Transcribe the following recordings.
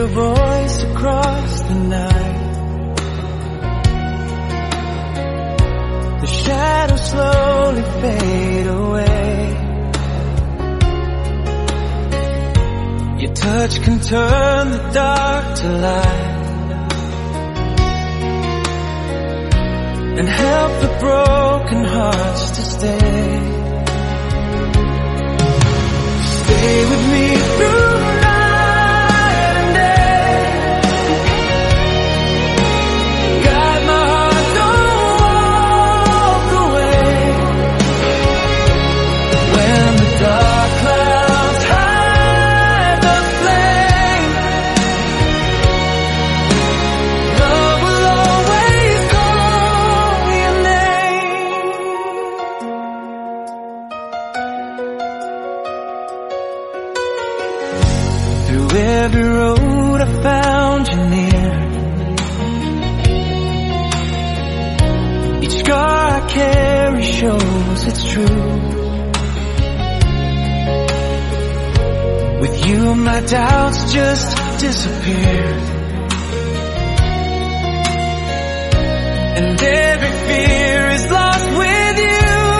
your voice across the night. The shadows slowly fade away. Your touch can turn the dark to light and help the broken hearts to stay. Stay with me through night and day. Guide my heart, don't walk away. When the dark clouds hide the flame, love will always call your name. Through every road I found you near. Each scar I carry shows it's true. With you my doubts just disappeared, and every fear is lost with you.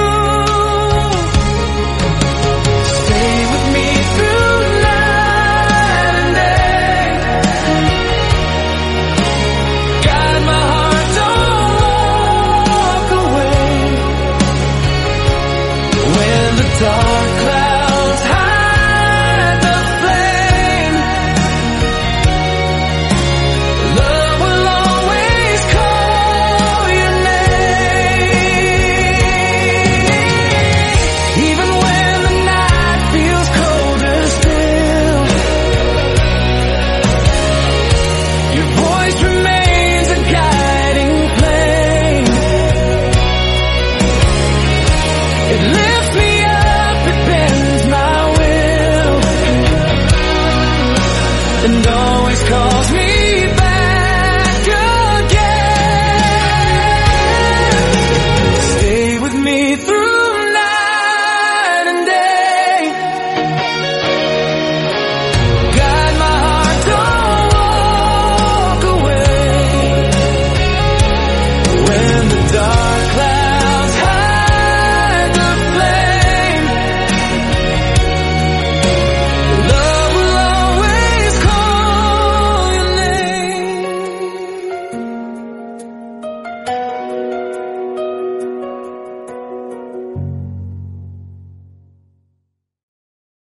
Stay with me through night and day. Guide my heart, don't walk away. When the dark clouds hide the flame, love will always call your name. Even when the night feels colder still, your voice remains a guiding flame. It lifts me up, it bends my will, and always calls me